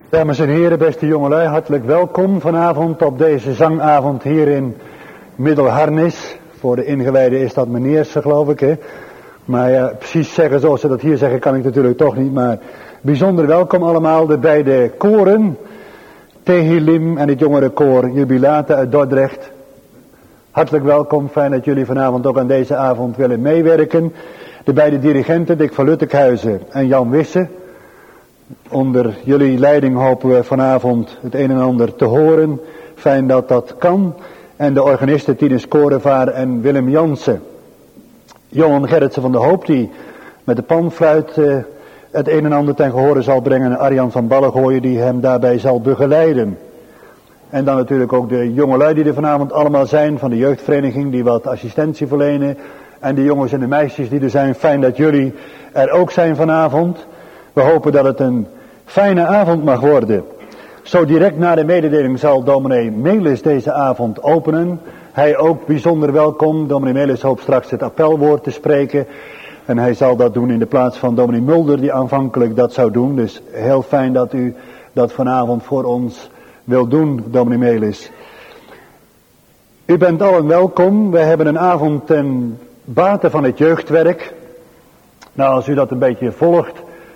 Dames en heren, beste jongelui, hartelijk welkom vanavond op deze zangavond hier in Middelharnis. Voor de ingewijden is dat meneerse, geloof ik, hè. Maar ja, precies zeggen zoals ze dat hier zeggen kan ik natuurlijk toch niet, maar bijzonder welkom allemaal de beide koren, Tehilim en het jongere koor Jubilate uit Dordrecht. Hartelijk welkom, fijn dat jullie vanavond ook aan deze avond willen meewerken. De beide dirigenten, Dick van Luttekhuizen en Jan Wisse. Onder jullie leiding hopen we vanavond het een en ander te horen. Fijn dat dat kan. En de organisten Tinus Korevaar en Willem Jansen. Johan Gerritsen van de Hoop die met de panfluit het een en ander ten gehore zal brengen. En Arjan van Ballengooien die hem daarbij zal begeleiden. En dan natuurlijk ook de jongelui die er vanavond allemaal zijn van de jeugdvereniging die wat assistentie verlenen. En de jongens en de meisjes die er zijn. Fijn dat jullie er ook zijn vanavond. We hopen dat het een fijne avond mag worden. Zo direct na de mededeling zal dominee Melis deze avond openen. Hij ook bijzonder welkom. Dominee Melis hoopt straks het appelwoord te spreken. En hij zal dat doen in de plaats van dominee Mulder die aanvankelijk dat zou doen. Dus heel fijn dat u dat vanavond voor ons wilt doen, dominee Melis. U bent allen welkom. We hebben een avond ten bate van het jeugdwerk. Nou, als u dat een beetje volgt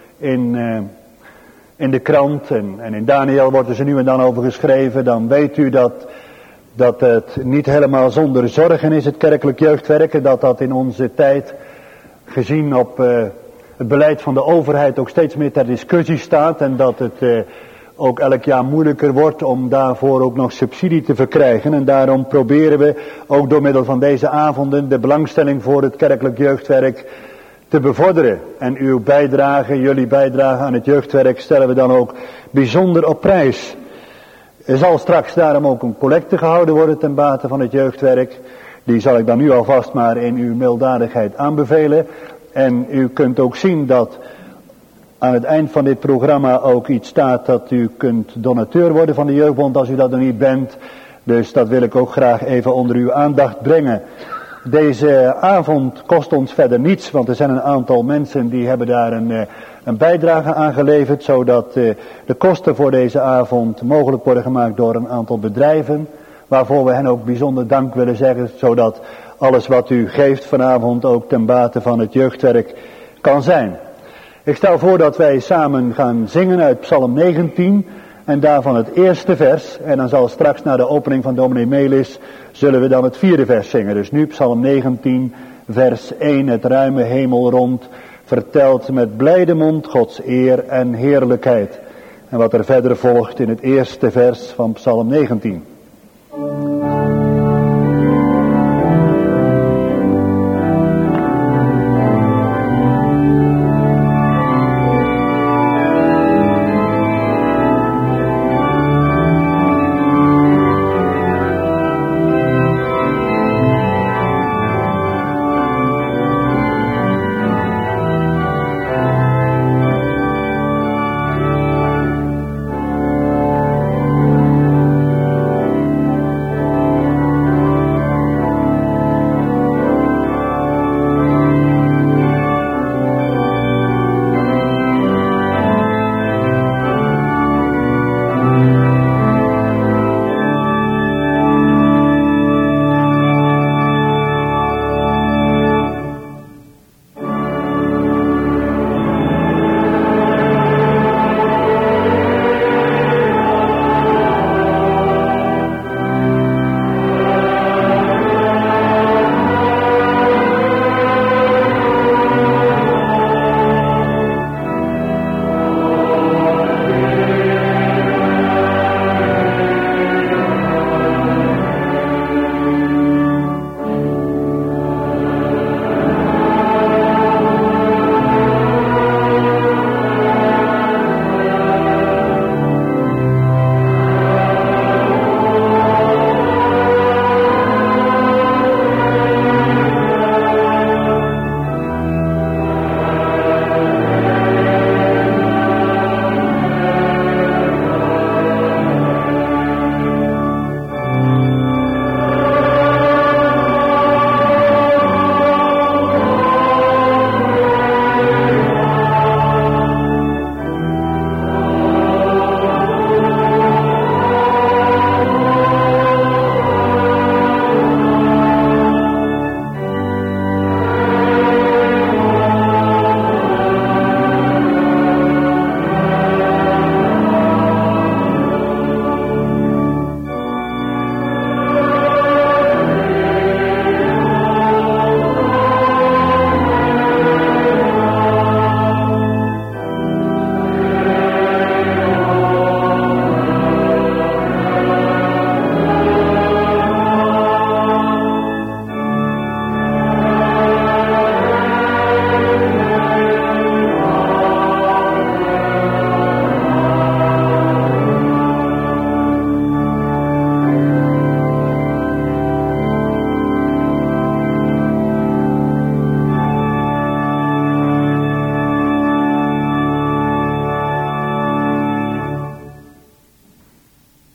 in de krant en in Daniel wordt er nu en dan over geschreven, dan weet u dat het niet helemaal zonder zorgen is, het kerkelijk jeugdwerken, dat in onze tijd, gezien op het beleid van de overheid, ook steeds meer ter discussie staat en dat het ook elk jaar moeilijker wordt om daarvoor ook nog subsidie te verkrijgen. En daarom proberen we ook door middel van deze avonden de belangstelling voor het kerkelijk jeugdwerk te bevorderen. En uw bijdrage, jullie bijdrage aan het jeugdwerk stellen we dan ook bijzonder op prijs. Er zal straks daarom ook een collecte gehouden worden ten bate van het jeugdwerk. Die zal ik dan nu alvast maar in uw milddadigheid aanbevelen. En u kunt ook zien dat aan het eind van dit programma ook iets staat dat u kunt donateur worden van de Jeugdbond als u dat nog niet bent. Dus dat wil ik ook graag even onder uw aandacht brengen. Deze avond kost ons verder niets, want er zijn een aantal mensen die hebben daar een bijdrage aan geleverd, zodat de kosten voor deze avond mogelijk worden gemaakt door een aantal bedrijven, waarvoor we hen ook bijzonder dank willen zeggen, zodat alles wat u geeft vanavond ook ten bate van het jeugdwerk kan zijn. Ik stel voor dat wij samen gaan zingen uit Psalm 19 en daarvan het eerste vers. En dan zal straks na de opening van dominee Melis zullen we dan het vierde vers zingen. Dus nu Psalm 19 vers 1, het ruime hemel rond, vertelt met blijde mond Gods eer en heerlijkheid. En wat er verder volgt in het eerste vers van Psalm 19.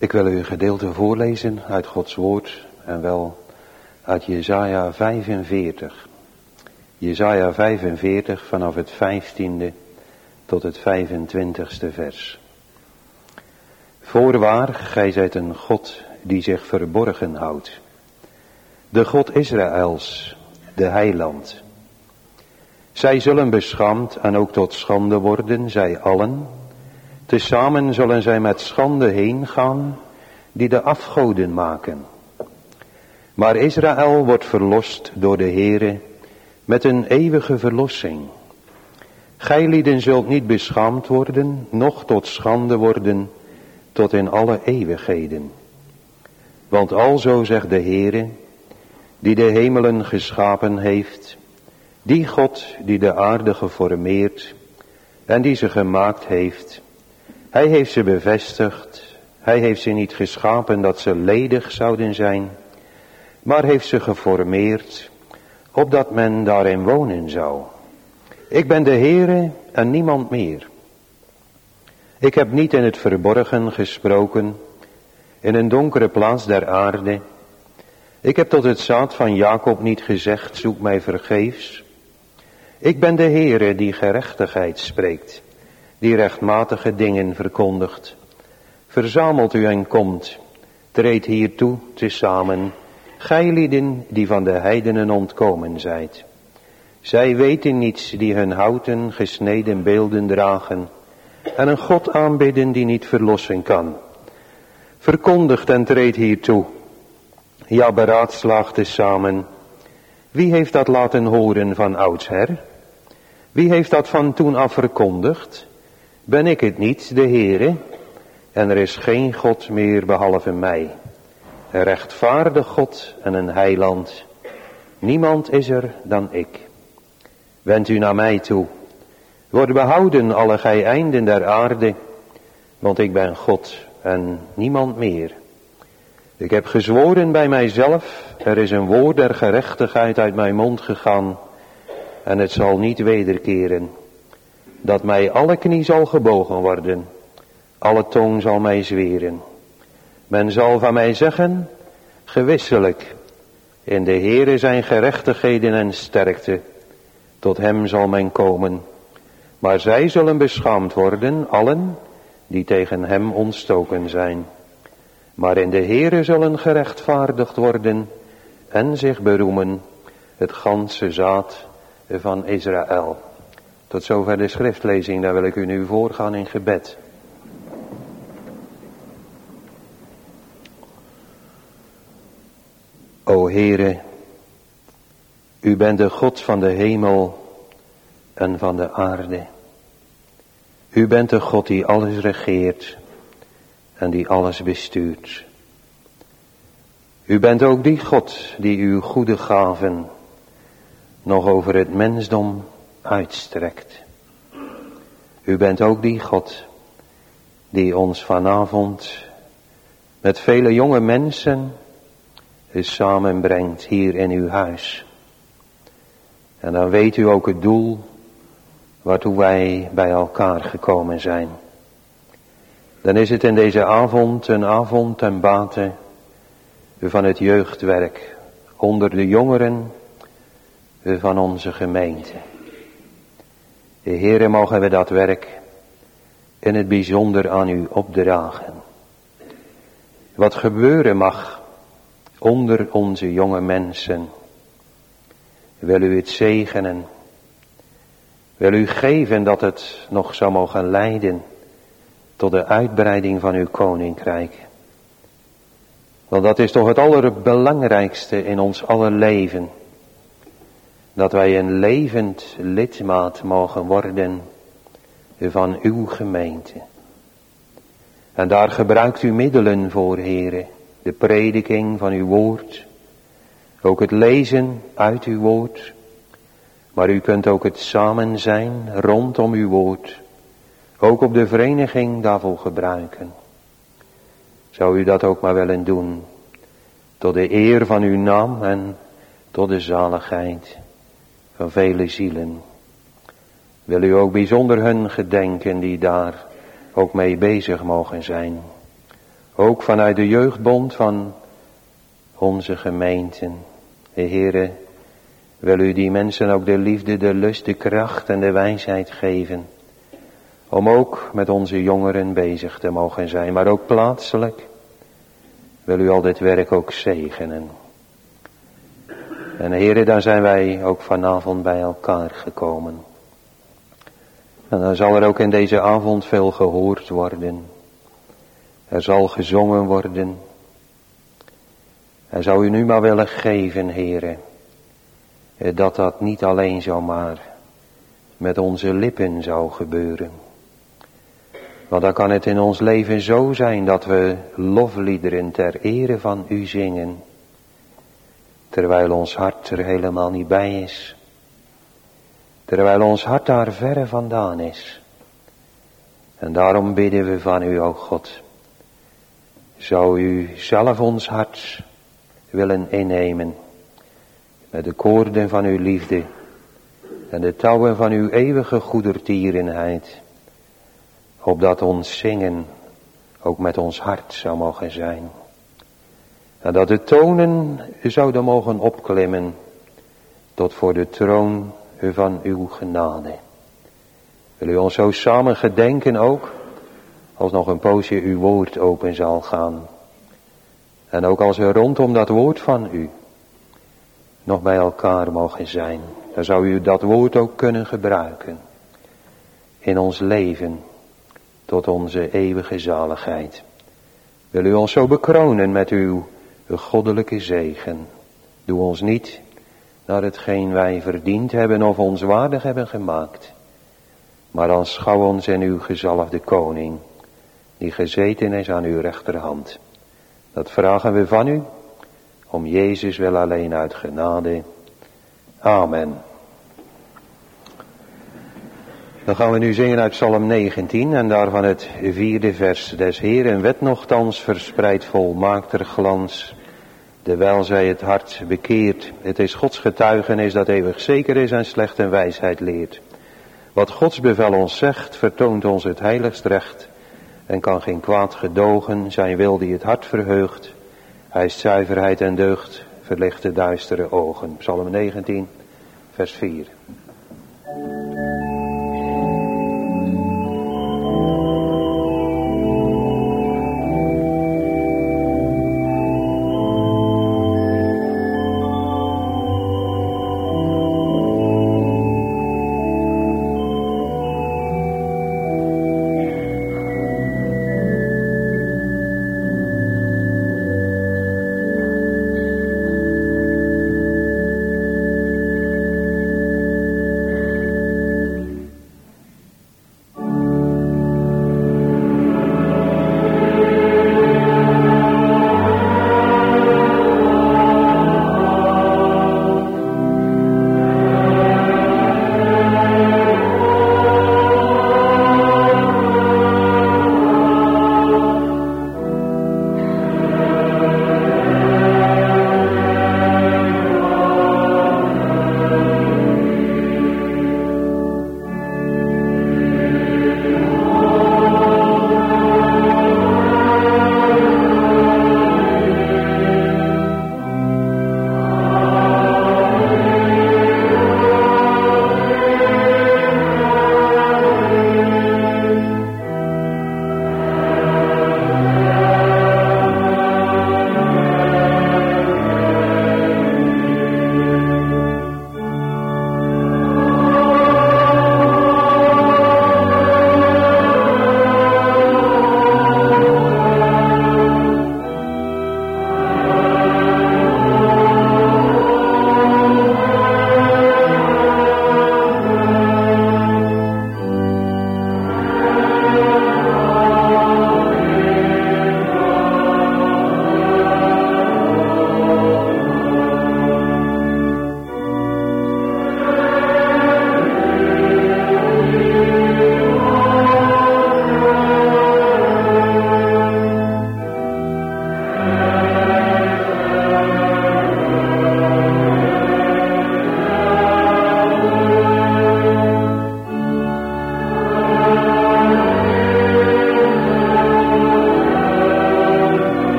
Ik wil u een gedeelte voorlezen uit Gods woord en wel uit Jesaja 45. Jesaja 45 vanaf het 15e tot het 25e vers. Voorwaar, gij zijt een God die zich verborgen houdt. De God Israëls, de heiland. Zij zullen beschaamd en ook tot schande worden, zij allen. Tezamen zullen zij met schande heen gaan, die de afgoden maken. Maar Israël wordt verlost door de Heere met een eeuwige verlossing. Gijlieden zult niet beschaamd worden, noch tot schande worden, tot in alle eeuwigheden. Want alzo zegt de Heere, die de hemelen geschapen heeft, die God die de aarde geformeerd en die ze gemaakt heeft. Hij heeft ze bevestigd, hij heeft ze niet geschapen dat ze ledig zouden zijn, maar heeft ze geformeerd, opdat men daarin wonen zou. Ik ben de Heere en niemand meer. Ik heb niet in het verborgen gesproken, in een donkere plaats der aarde. Ik heb tot het zaad van Jacob niet gezegd, zoek mij vergeefs. Ik ben de Heere die gerechtigheid spreekt, die rechtmatige dingen verkondigt. Verzamelt u en komt, treed hiertoe tezamen, gijlieden die van de heidenen ontkomen zijt. Zij weten niets die hun houten gesneden beelden dragen en een God aanbidden die niet verlossen kan. Verkondigt en treed hiertoe. Ja, beraadslaagt tezamen. Wie heeft dat laten horen van oudsher? Wie heeft dat van toen af verkondigd? Ben ik het niet, de Heere? En er is geen God meer behalve mij. Een rechtvaardig God en een heiland. Niemand is er dan ik. Wend u naar mij toe. Word behouden alle gij einden der aarde. Want ik ben God en niemand meer. Ik heb gezworen bij mijzelf. Er is een woord der gerechtigheid uit mijn mond gegaan. En het zal niet wederkeren. Dat mij alle knie zal gebogen worden. Alle tong zal mij zweren. Men zal van mij zeggen, gewisselijk. In de Heere zijn gerechtigheden en sterkte. Tot hem zal men komen. Maar zij zullen beschaamd worden, allen die tegen hem ontstoken zijn. Maar in de Heere zullen gerechtvaardigd worden en zich beroemen het ganse zaad van Israël. Tot zover de schriftlezing, daar wil ik u nu voorgaan in gebed. O Heere, u bent de God van de hemel en van de aarde. U bent de God die alles regeert en die alles bestuurt. U bent ook die God die uw goede gaven nog over het mensdom uitstrekt. U bent ook die God die ons vanavond met vele jonge mensen samenbrengt hier in uw huis. En dan weet u ook het doel waartoe wij bij elkaar gekomen zijn. Dan is het in deze avond een avond ten bate van het jeugdwerk onder de jongeren van onze gemeente. De Heere, mogen we dat werk in het bijzonder aan u opdragen. Wat gebeuren mag onder onze jonge mensen, wil u het zegenen. Wil u geven dat het nog zou mogen leiden tot de uitbreiding van uw koninkrijk. Want dat is toch het allerbelangrijkste in ons aller leven. Dat wij een levend lidmaat mogen worden van uw gemeente. En daar gebruikt u middelen voor, Heere. De prediking van uw woord. Ook het lezen uit uw woord. Maar u kunt ook het samen zijn rondom uw woord. Ook op de vereniging daarvoor gebruiken. Zou u dat ook maar willen doen. Tot de eer van uw naam en tot de zaligheid van vele zielen. Wil u ook bijzonder hun gedenken die daar ook mee bezig mogen zijn. ook vanuit de jeugdbond van onze gemeenten. Heere, wil u die mensen ook de liefde, de lust, de kracht en de wijsheid geven. Om ook met onze jongeren bezig te mogen zijn, maar ook plaatselijk. Wil u al dit werk ook zegenen. En Heere, daar zijn wij ook vanavond bij elkaar gekomen. En dan zal er ook in deze avond veel gehoord worden. Er zal gezongen worden. En zou u nu maar willen geven, Heere, dat dat niet alleen zomaar met onze lippen zou gebeuren. Want dan kan het in ons leven zo zijn dat we lofliederen ter ere van u zingen. Terwijl ons hart er helemaal niet bij is. Terwijl ons hart daar verre vandaan is. En daarom bidden we van u, o God. Zou u zelf ons hart willen innemen. Met de koorden van uw liefde. En de touwen van uw eeuwige goedertierenheid. Opdat ons zingen ook met ons hart zou mogen zijn. En dat de tonen zouden mogen opklimmen tot voor de troon van uw genade. Wil u ons zo samen gedenken ook, als nog een poosje uw woord open zal gaan. En ook als we rondom dat woord van u nog bij elkaar mogen zijn. Dan zou u dat woord ook kunnen gebruiken in ons leven tot onze eeuwige zaligheid. Wil u ons zo bekronen met uw goddelijke zegen. Doe ons niet naar hetgeen wij verdiend hebben of ons waardig hebben gemaakt. Maar aanschouw ons in uw gezalfde koning, die gezeten is aan uw rechterhand. Dat vragen we van u, om Jezus wil alleen uit genade. Amen. Dan gaan we nu zingen uit Psalm 19 en daarvan het 4e vers. Des Heeren wet nochtans verspreidt volmaakter glans, terwijl zij het hart bekeert. Het is Gods getuigenis dat eeuwig zeker is en slecht en wijsheid leert. Wat Gods bevel ons zegt, vertoont ons het heiligst recht. En kan geen kwaad gedogen, zijn wil die het hart verheugt. Hij is zuiverheid en deugd, verlicht de duistere ogen. Psalm 19, vers 4.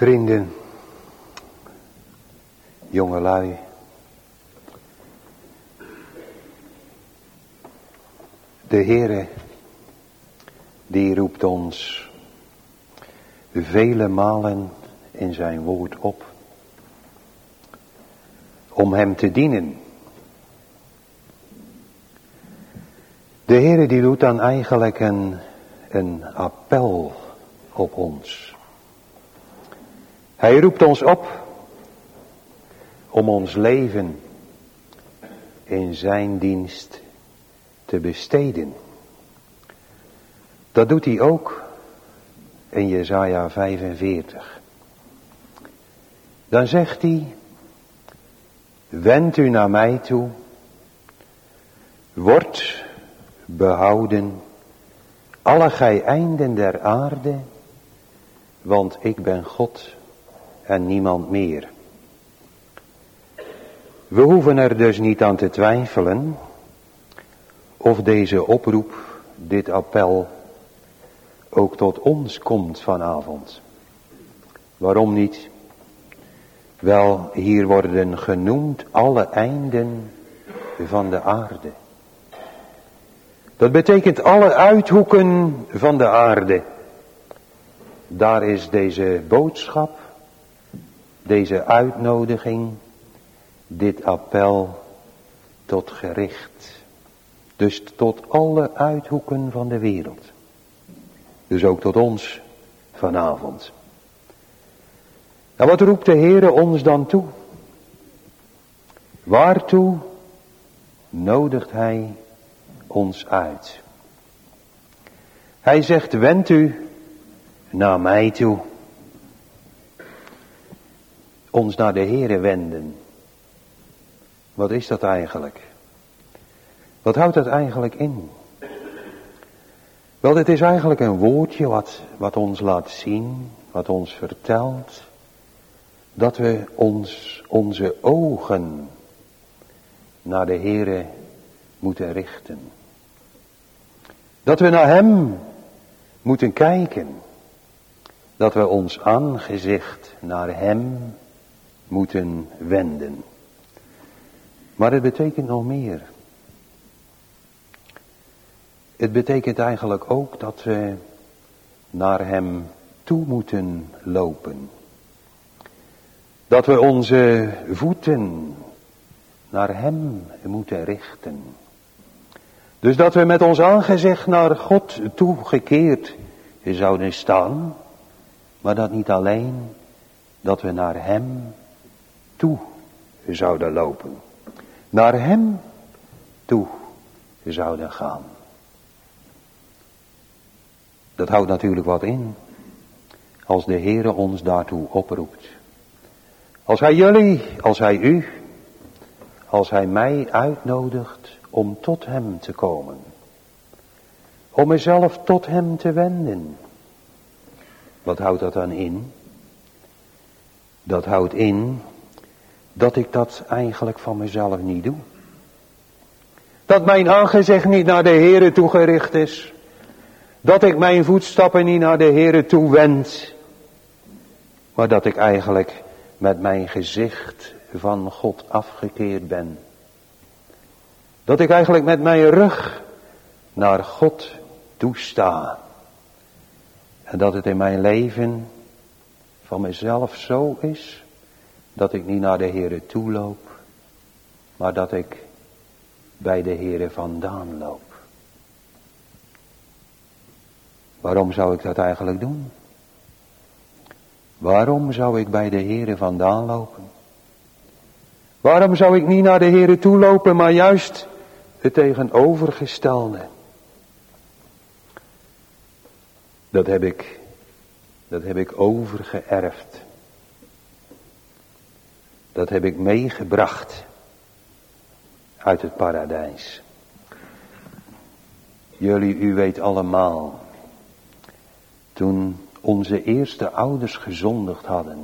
Vrienden, jongelui, de Heere, die roept ons vele malen in zijn woord op om hem te dienen. De Heere die doet dan eigenlijk een appel op ons. Hij roept ons op om ons leven in zijn dienst te besteden. Dat doet hij ook in Jesaja 45. Dan zegt hij, wend u naar mij toe, word behouden, alle gij einden der aarde, want ik ben God en niemand meer. We hoeven er dus niet aan te twijfelen of deze oproep, dit appel, ook tot ons komt vanavond. Waarom niet? Wel, hier worden genoemd alle einden van de aarde. Dat betekent alle uithoeken van de aarde. Daar is deze boodschap, deze uitnodiging, dit appel tot gericht. Dus tot alle uithoeken van de wereld. Dus ook tot ons vanavond. En wat roept de Heere ons dan toe? Waartoe nodigt Hij ons uit? Hij zegt, wend u naar mij toe. Ons naar de Heere wenden. Wat is dat eigenlijk? Wat houdt dat eigenlijk in? Wel, dit is eigenlijk een woordje wat ons laat zien, wat ons vertelt, dat we onze ogen naar de Heere moeten richten. Dat we naar Hem moeten kijken. Dat we ons aangezicht naar Hem moeten wenden. Maar het betekent nog meer. Het betekent eigenlijk ook dat we naar Hem toe moeten lopen. Dat we onze voeten naar Hem moeten richten. Dus dat we met ons aangezicht naar God toegekeerd zouden staan. Maar dat niet alleen, dat we naar Hem toe zouden lopen. Naar Hem toe zouden gaan. Dat houdt natuurlijk wat in, als de Heere ons daartoe oproept. Als Hij jullie, als Hij u, als Hij mij uitnodigt om tot Hem te komen. Om mezelf tot Hem te wenden. Wat houdt dat dan in? Dat houdt in dat ik dat eigenlijk van mezelf niet doe. Dat mijn aangezicht niet naar de Heere toegericht is. Dat ik mijn voetstappen niet naar de Heere toe wend. Maar dat ik eigenlijk met mijn gezicht van God afgekeerd ben. Dat ik eigenlijk met mijn rug naar God toesta. En dat het in mijn leven van mezelf zo is, dat ik niet naar de Heere toe loop, maar dat ik bij de Heere vandaan loop. Waarom zou ik dat eigenlijk doen? Waarom zou ik bij de Heere vandaan lopen? Waarom zou ik niet naar de Heere toe lopen, maar juist het tegenovergestelde? Dat heb ik overgeërfd. Dat heb ik meegebracht uit het paradijs. U weet allemaal, toen onze eerste ouders gezondigd hadden,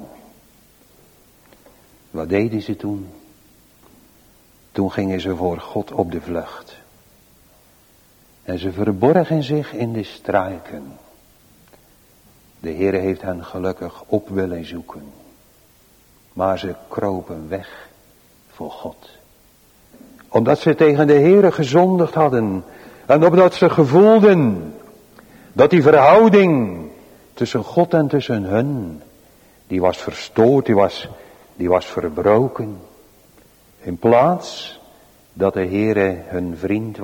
wat deden ze toen? Toen gingen ze voor God op de vlucht. En ze verborgen zich in de struiken. De Heere heeft hen gelukkig op willen zoeken. Maar ze kropen weg voor God. Omdat ze tegen de Heere gezondigd hadden. En omdat ze gevoelden dat die verhouding tussen God en tussen hun, die was verstoord, die was verbroken. In plaats dat de Heere hun vriend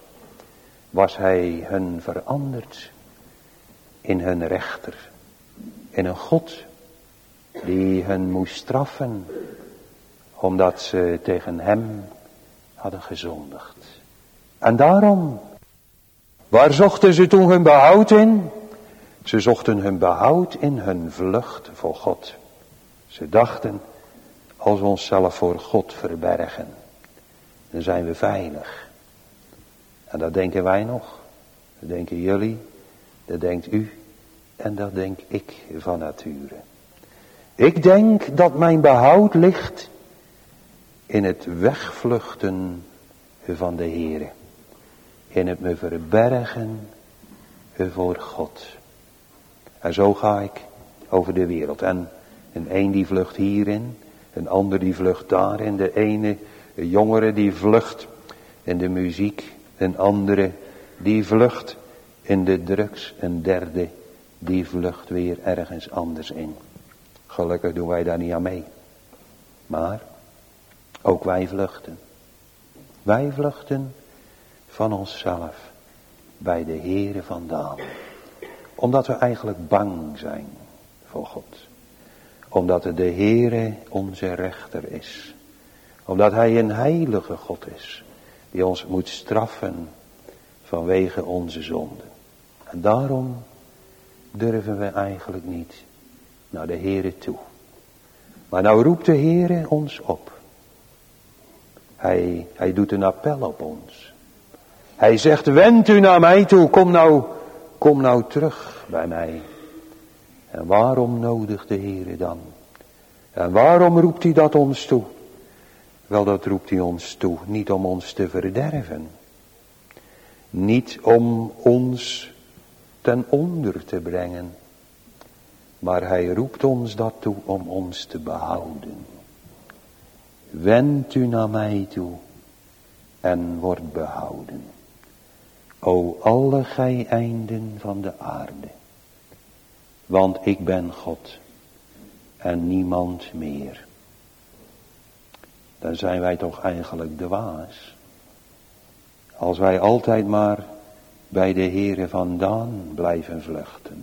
was hij hun veranderd in hun rechter. In een God die hun moest straffen, omdat ze tegen hem hadden gezondigd. En daarom, waar zochten ze toen hun behoud in? Ze zochten hun behoud in hun vlucht voor God. Ze dachten, als we onszelf voor God verbergen, dan zijn we veilig. En dat denken wij nog. Dat denken jullie, dat denkt u en dat denk ik van nature. Ik denk dat mijn behoud ligt in het wegvluchten van de Heere. In het me verbergen voor God. En zo ga ik over de wereld. En een die vlucht hierin, een ander die vlucht daarin. De ene jongere die vlucht in de muziek, een andere die vlucht in de drugs, een derde die vlucht weer ergens anders in. Gelukkig doen wij daar niet aan mee. Maar ook wij vluchten. Wij vluchten van onszelf bij de Heere vandaan. Omdat we eigenlijk bang zijn voor God. Omdat de Heere onze rechter is. Omdat Hij een heilige God is. Die ons moet straffen vanwege onze zonden. En daarom durven we eigenlijk niet naar de Heere toe. Maar nou roept de Heere ons op. Hij doet een appel op ons. Hij zegt, wend u naar mij toe, kom nou terug bij mij. En waarom nodigt de Heere dan? En waarom roept hij dat ons toe? Wel, dat roept hij ons toe, niet om ons te verderven. Niet om ons ten onder te brengen. Maar hij roept ons dat toe om ons te behouden. Wend u naar mij toe en word behouden. O alle gij einden van de aarde. Want ik ben God en niemand meer. Dan zijn wij toch eigenlijk dwaas. Als wij altijd maar bij de Heere vandaan blijven vluchten.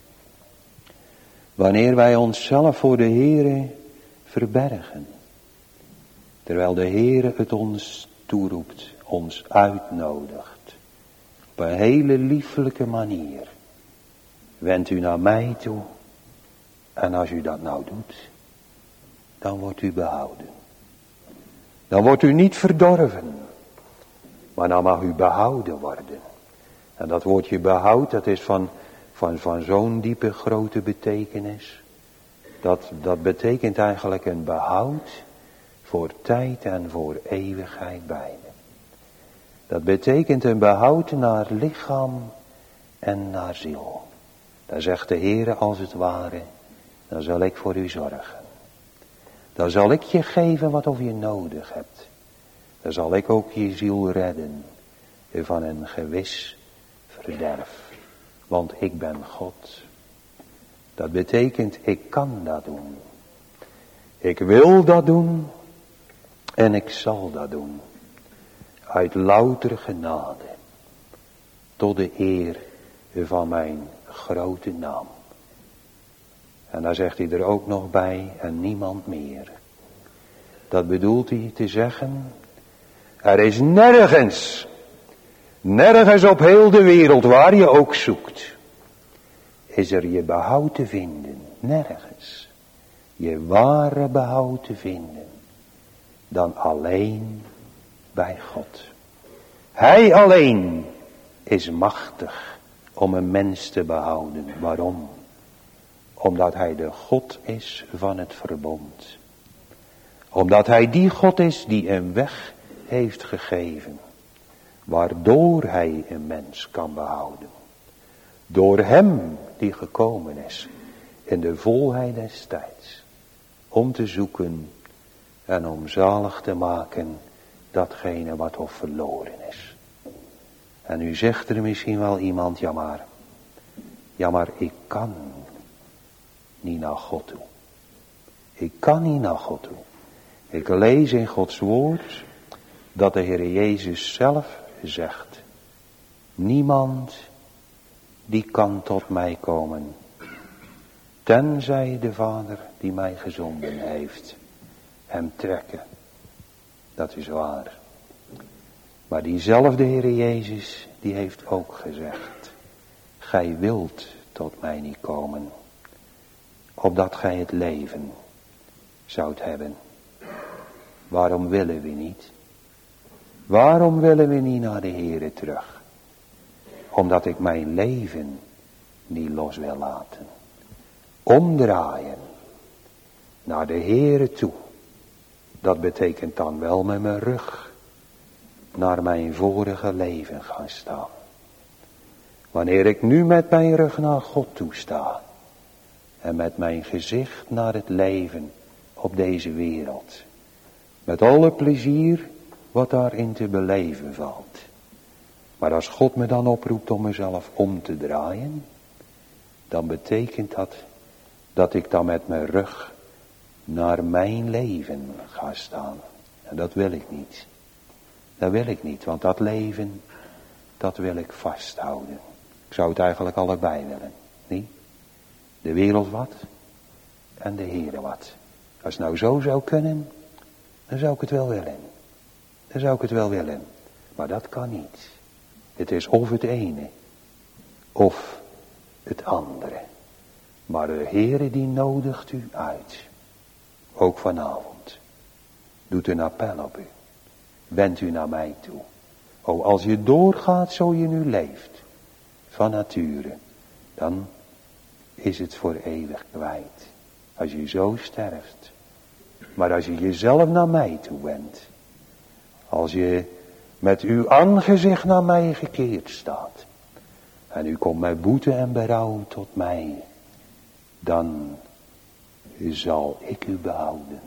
Wanneer wij onszelf voor de Heere verbergen. Terwijl de Heere het ons toeroept, ons uitnodigt. Op een hele lieflijke manier. Wend u naar mij toe. En als u dat nou doet, dan wordt u behouden. Dan wordt u niet verdorven. Maar dan mag u behouden worden. En dat woordje behoud, dat is van zo'n diepe grote betekenis. Dat betekent eigenlijk een behoud voor tijd en voor eeuwigheid beide. Dat betekent een behoud naar lichaam en naar ziel. Dan zegt de Heere als het ware, dan zal ik voor u zorgen. Dan zal ik je geven wat of je nodig hebt. Dan zal ik ook je ziel redden van een gewis verderf. Want ik ben God. Dat betekent, ik kan dat doen. Ik wil dat doen. En ik zal dat doen. Uit louter genade. Tot de eer van mijn grote naam. En daar zegt hij er ook nog bij, en niemand meer. Dat bedoelt hij te zeggen, er is nergens op heel de wereld waar je ook zoekt, is er je behoud te vinden. Nergens. Je ware behoud te vinden. Dan alleen bij God. Hij alleen is machtig om een mens te behouden. Waarom? Omdat hij de God is van het verbond. Omdat hij die God is die een weg heeft gegeven. Waardoor hij een mens kan behouden. Door hem die gekomen is in de volheid des tijds. Om te zoeken en om zalig te maken datgene wat of verloren is. En nu zegt er misschien wel iemand, ja maar ik kan niet naar God toe. Ik kan niet naar God toe. Ik lees in Gods woord dat de Heer Jezus zelf zegt, niemand die kan tot mij komen, tenzij de Vader die mij gezonden heeft hem trekken. Dat is waar. Maar diezelfde Heer Jezus, die heeft ook gezegd, gij wilt tot mij niet komen, opdat gij het leven zoudt hebben. Waarom willen we niet? Waarom willen we niet naar de Heere terug? Omdat ik mijn leven niet los wil laten. Omdraaien naar de Heere toe. Dat betekent dan wel met mijn rug naar mijn vorige leven gaan staan. Wanneer ik nu met mijn rug naar God toe sta en met mijn gezicht naar het leven op deze wereld, met alle plezier wat daarin te beleven valt. Maar als God me dan oproept om mezelf om te draaien, dan betekent dat ik dan met mijn rug naar mijn leven ga staan. En dat wil ik niet. Dat wil ik niet, want dat leven, dat wil ik vasthouden. Ik zou het eigenlijk allebei willen, niet? De wereld wat en de Heere wat. Als het nou zo zou kunnen, dan zou ik het wel willen. Dan zou ik het wel willen. Maar dat kan niet. Het is of het ene, of het andere. Maar de Heere die nodigt u uit. Ook vanavond. Doet een appel op u. Wendt u naar mij toe. O, als je doorgaat zo je nu leeft. Van nature. Dan is het voor eeuwig kwijt. Als je zo sterft. Maar als je jezelf naar mij toe wendt. Als je met uw aangezicht naar mij gekeerd staat. En u komt met boete en berouw tot mij. Dan zal ik u behouden.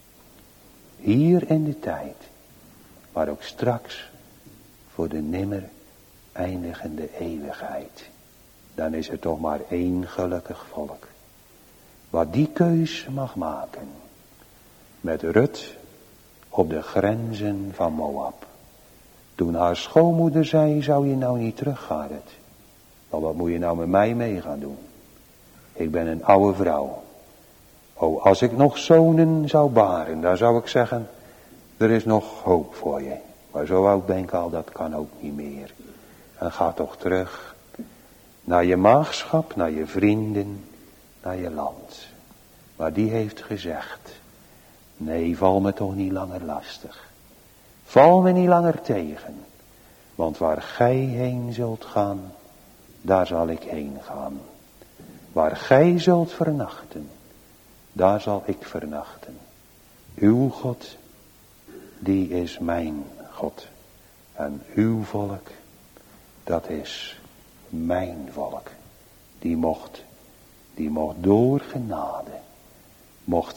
Hier in de tijd. Maar ook straks voor de nimmer eindigende eeuwigheid. Dan is er toch maar één gelukkig volk. Wat die keus mag maken. Met Rut op de grenzen van Moab. Toen haar schoonmoeder zei, zou je nou niet teruggaan, Rut? Maar wat moet je nou met mij mee gaan doen? Ik ben een oude vrouw. O, als ik nog zonen zou baren, dan zou ik zeggen, er is nog hoop voor je. Maar zo oud ben ik al, dat kan ook niet meer. En ga toch terug naar je maagschap, naar je vrienden, naar je land. Maar die heeft gezegd, nee, val me toch niet langer lastig. Val me niet langer tegen. Want waar gij heen zult gaan, daar zal ik heen gaan. Waar gij zult vernachten, daar zal ik vernachten. Uw God, die is mijn God. En uw volk, dat is mijn volk. Die mocht door genade, mocht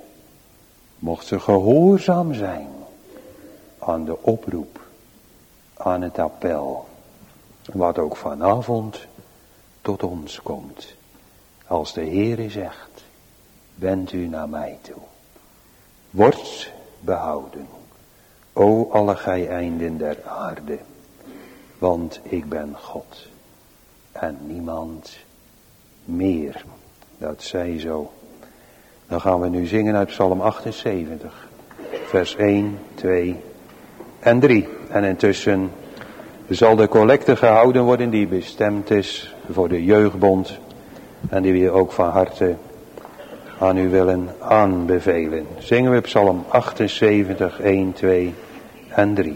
ze gehoorzaam zijn aan de oproep, aan het appel, wat ook vanavond tot ons komt. Als de Heere zegt, wendt u naar mij toe. Wordt behouden, o alle gij einden der aarde, want ik ben God en niemand meer. Dat zij zo. Dan gaan we nu zingen uit Psalm 78, vers 1, 2 en 3. En intussen zal de collecte gehouden worden die bestemd is voor de jeugdbond en die we ook van harte aan u willen aanbevelen. Zingen we Psalm 78, 1, 2 en 3.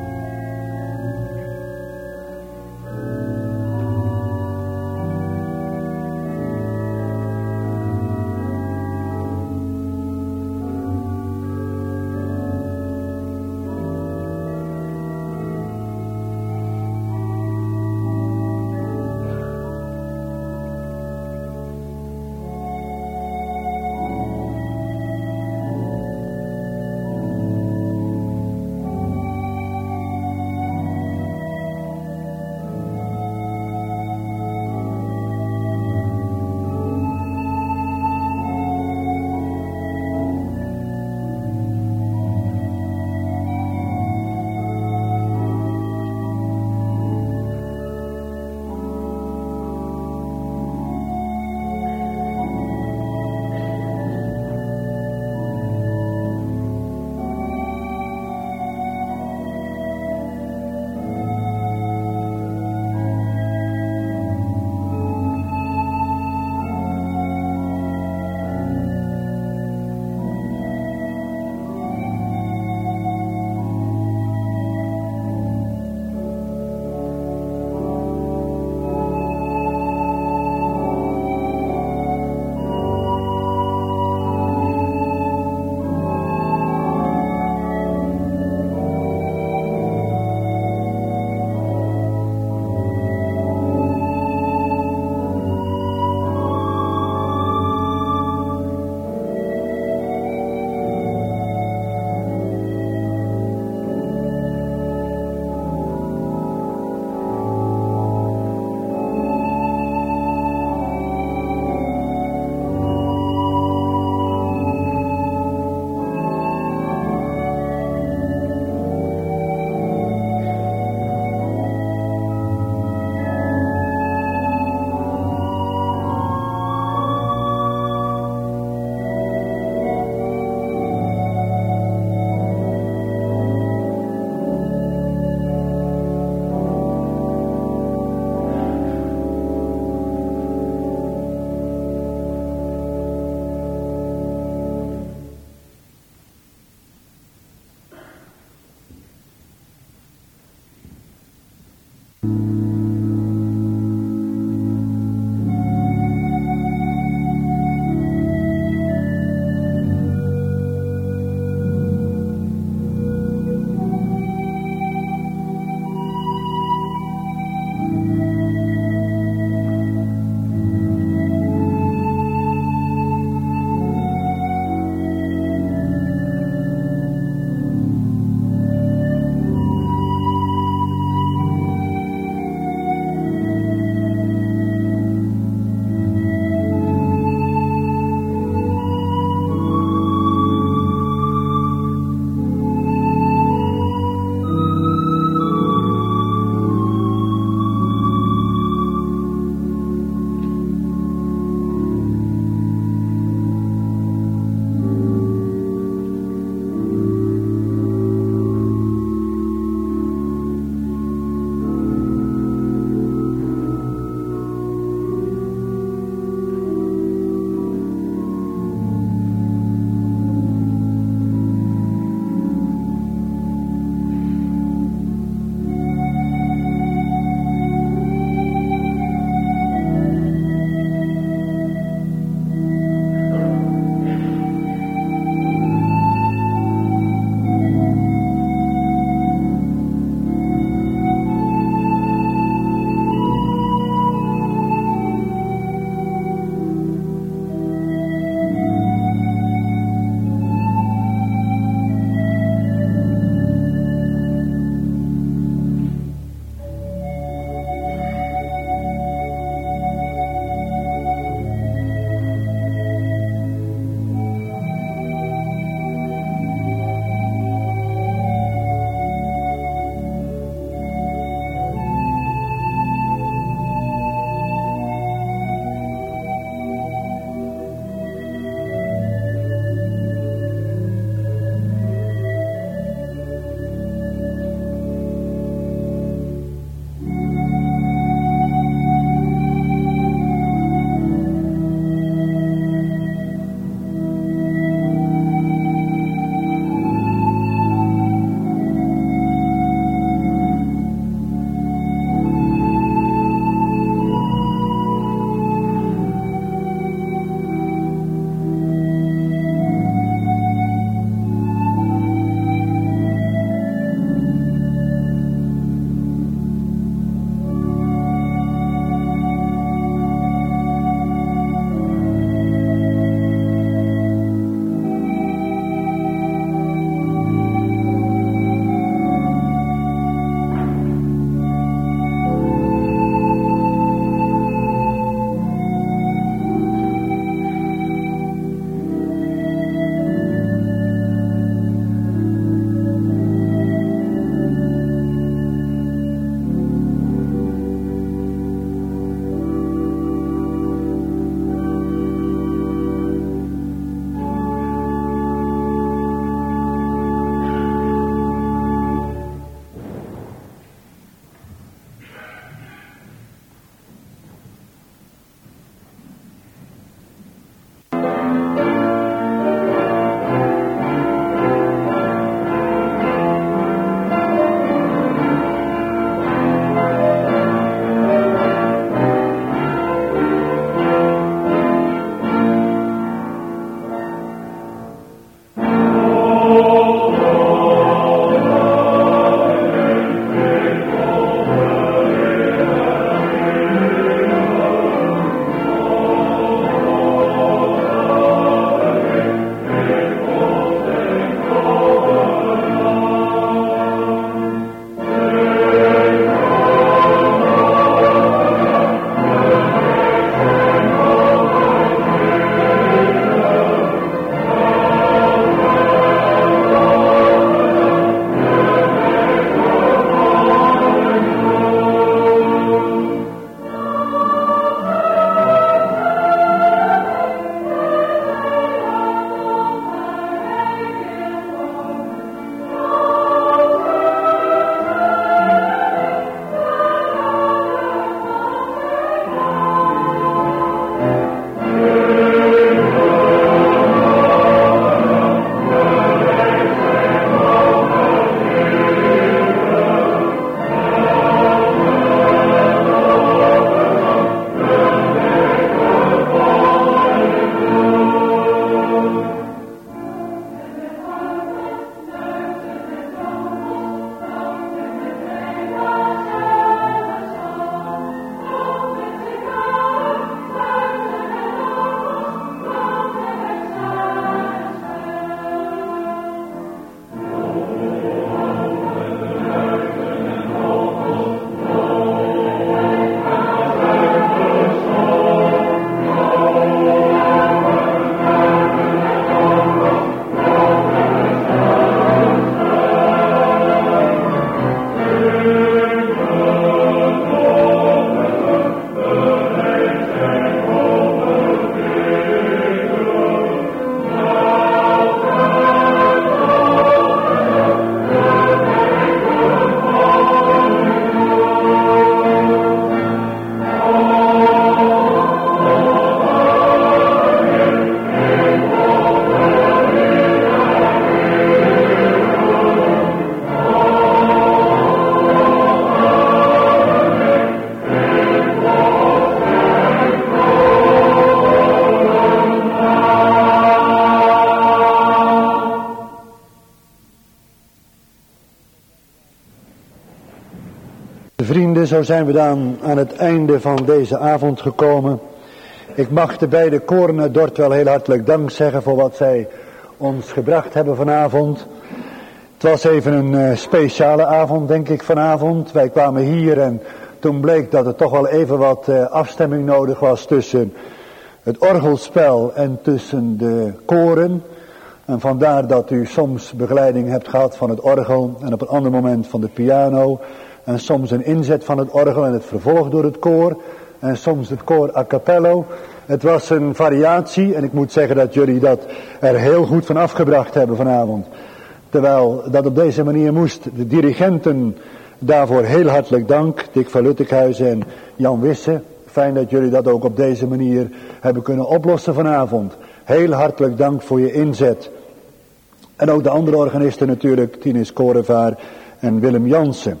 zo zijn we dan aan het einde van deze avond gekomen. Ik mag de beide koren uit Dort wel heel hartelijk dank zeggen voor wat zij ons gebracht hebben vanavond. Het was even een speciale avond, denk ik, vanavond. Wij kwamen hier en toen bleek dat er toch wel even wat afstemming nodig was tussen het orgelspel en tussen de koren. En vandaar dat u soms begeleiding hebt gehad van het orgel en op een ander moment van de piano. En soms een inzet van het orgel en het vervolg door het koor. En soms het koor a cappello. Het was een variatie en ik moet zeggen dat jullie dat er heel goed van afgebracht hebben vanavond. Terwijl dat op deze manier moest. De dirigenten daarvoor heel hartelijk dank. Dick van Luttekhuizen en Jan Wisse. Fijn dat jullie dat ook op deze manier hebben kunnen oplossen vanavond. Heel hartelijk dank voor je inzet. En ook de andere organisten natuurlijk. Tinus Korevaar en Willem Jansen.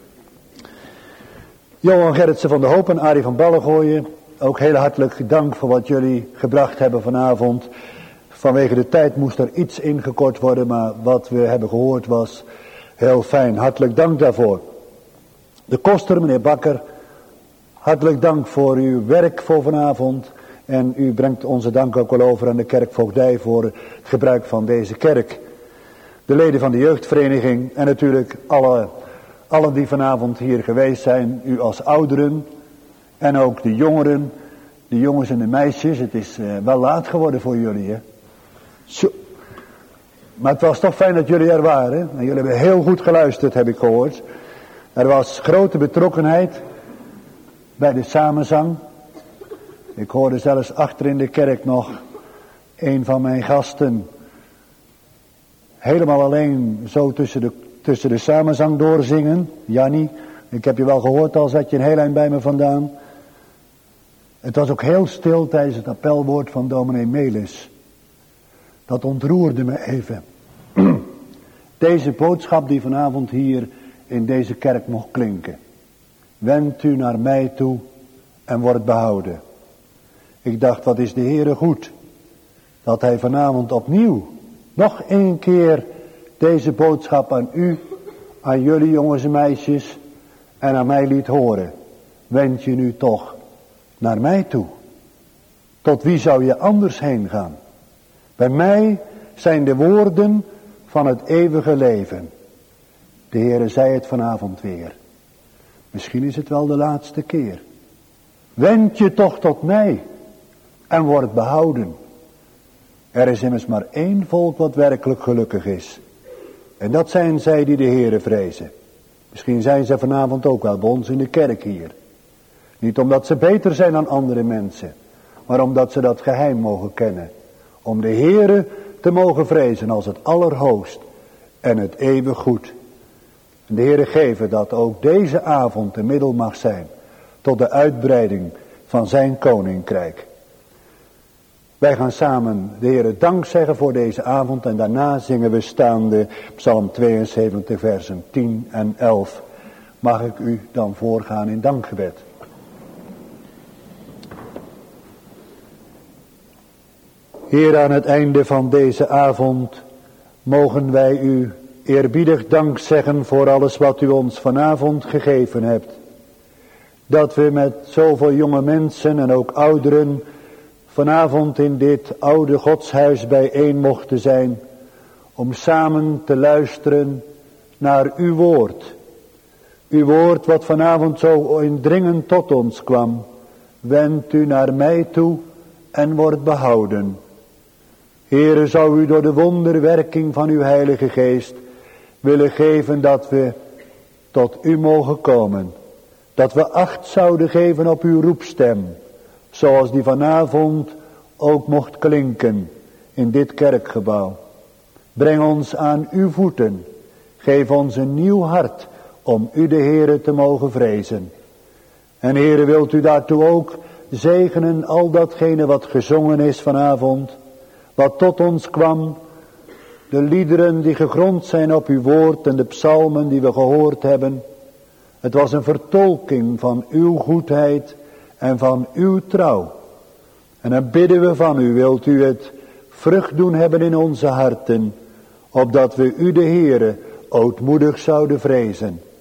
Johan Gerritsen van de Hoop en Arie van Ballengooien. Ook heel hartelijk dank voor wat jullie gebracht hebben vanavond. Vanwege de tijd moest er iets ingekort worden, maar wat we hebben gehoord was heel fijn. Hartelijk dank daarvoor. De koster, meneer Bakker, hartelijk dank voor uw werk voor vanavond. En u brengt onze dank ook wel over aan de kerkvoogdij voor het gebruik van deze kerk. De leden van de jeugdvereniging en natuurlijk allen die vanavond hier geweest zijn. U als ouderen en ook de jongeren, de jongens en de meisjes. Het is wel laat geworden voor jullie, hè. Zo. Maar het was toch fijn dat jullie er waren. En jullie hebben heel goed geluisterd, heb ik gehoord. Er was grote betrokkenheid bij de samenzang. Ik hoorde zelfs achter in de kerk nog een van mijn gasten helemaal alleen zo tussen de samenzang doorzingen. Jannie, ik heb je wel gehoord, al zat je een heel eind bij me vandaan. Het was ook heel stil tijdens het appelwoord van dominee Melis. Dat ontroerde me even. Deze boodschap die vanavond hier in deze kerk mocht klinken. Wend u naar mij toe en wordt behouden. Ik dacht, wat is de Heere goed. Dat hij vanavond opnieuw, nog één keer, deze boodschap aan u, aan jullie jongens en meisjes en aan mij liet horen. Wend je nu toch naar mij toe. Tot wie zou je anders heen gaan? Bij mij zijn de woorden van het eeuwige leven. De Heere zei het vanavond weer. Misschien is het wel de laatste keer. Wend je toch tot mij en word behouden. Er is immers maar één volk wat werkelijk gelukkig is. En dat zijn zij die de Heere vrezen. Misschien zijn ze vanavond ook wel bij ons in de kerk hier. Niet omdat ze beter zijn dan andere mensen, maar omdat ze dat geheim mogen kennen. Om de Heere te mogen vrezen als het allerhoogst en het eeuwig goed. En de Heere geven dat ook deze avond de middel mag zijn tot de uitbreiding van zijn koninkrijk. Wij gaan samen de Heere dank zeggen voor deze avond en daarna zingen we staande Psalm 72 versen 10 en 11. Mag ik u dan voorgaan in dankgebed. Heer, aan het einde van deze avond mogen wij u eerbiedig dank zeggen voor alles wat u ons vanavond gegeven hebt. Dat we met zoveel jonge mensen en ook ouderen vanavond in dit oude godshuis bijeen mochten zijn om samen te luisteren naar uw woord. Uw woord wat vanavond zo indringend tot ons kwam. Wend u naar mij toe en wordt behouden. Heere, zou u door de wonderwerking van uw Heilige Geest willen geven dat we tot u mogen komen. Dat we acht zouden geven op uw roepstem. Zoals die vanavond ook mocht klinken in dit kerkgebouw. Breng ons aan uw voeten. Geef ons een nieuw hart om u de Heere te mogen vrezen. En Heere, wilt u daartoe ook zegenen al datgene wat gezongen is vanavond. Wat tot ons kwam. De liederen die gegrond zijn op uw woord en de psalmen die we gehoord hebben. Het was een vertolking van uw goedheid en van uw trouw. En dan bidden we van u, wilt u het vrucht doen hebben in onze harten, opdat we u de Heere ootmoedig zouden vrezen.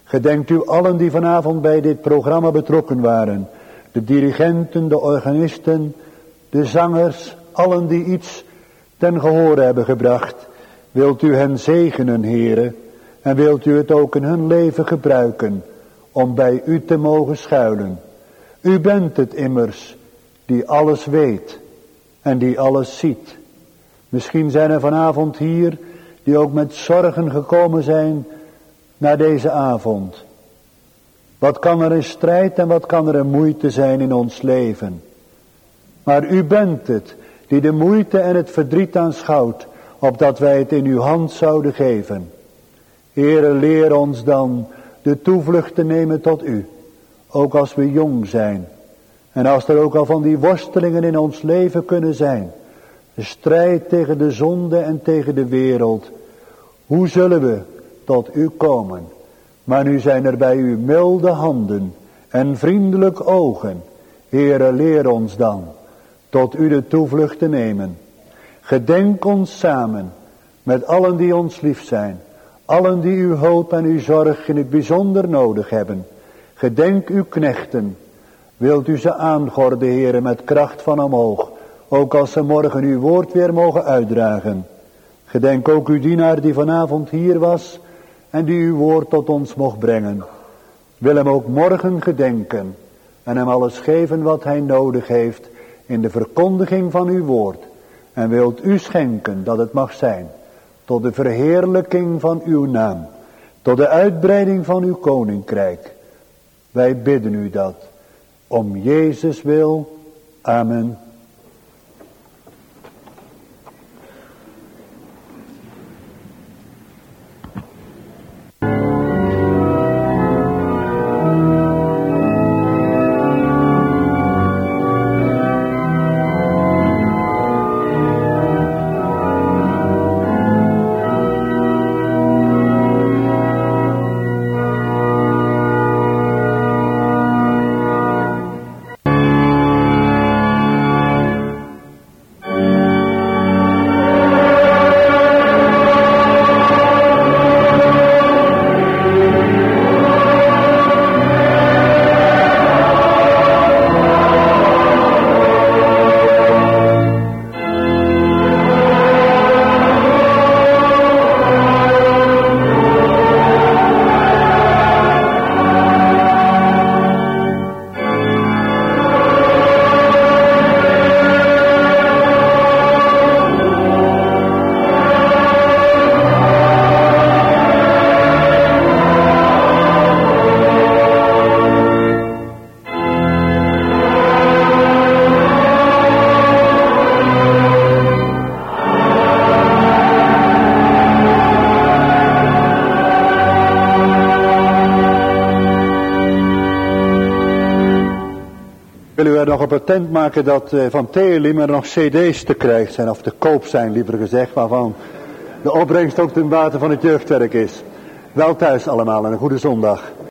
Gedenkt u allen die vanavond bij dit programma betrokken waren. De dirigenten, de organisten, de zangers, allen die iets ten gehore hebben gebracht. Wilt u hen zegenen, Heere, en wilt u het ook in hun leven gebruiken om bij u te mogen schuilen. U bent het immers die alles weet en die alles ziet. Misschien zijn er vanavond hier die ook met zorgen gekomen zijn naar deze avond. Wat kan er een strijd en wat kan er een moeite zijn in ons leven. Maar u bent het die de moeite en het verdriet aanschouwt, opdat wij het in uw hand zouden geven. Heere, leer ons dan de toevlucht te nemen tot u, ook als we jong zijn. En als er ook al van die worstelingen in ons leven kunnen zijn, de strijd tegen de zonde en tegen de wereld, hoe zullen we tot u komen? Maar nu zijn er bij u milde handen en vriendelijk ogen. Heere, leer ons dan tot u de toevlucht te nemen. Gedenk ons samen met allen die ons lief zijn. Allen die uw hulp en uw zorg in het bijzonder nodig hebben. Gedenk uw knechten. Wilt u ze aangorden, Heere, met kracht van omhoog. Ook als ze morgen uw woord weer mogen uitdragen. Gedenk ook uw dienaar die vanavond hier was en die uw woord tot ons mocht brengen. Wil hem ook morgen gedenken en hem alles geven wat hij nodig heeft in de verkondiging van uw woord. En wilt u schenken dat het mag zijn tot de verheerlijking van uw naam, tot de uitbreiding van uw koninkrijk. Wij bidden u dat, om Jezus wil. Amen. Nog op attent maken dat van Theelim er nog cd's te krijgen zijn, of te koop zijn liever gezegd, waarvan de opbrengst ook ten bate van het jeugdwerk is. Wel thuis allemaal en een goede zondag.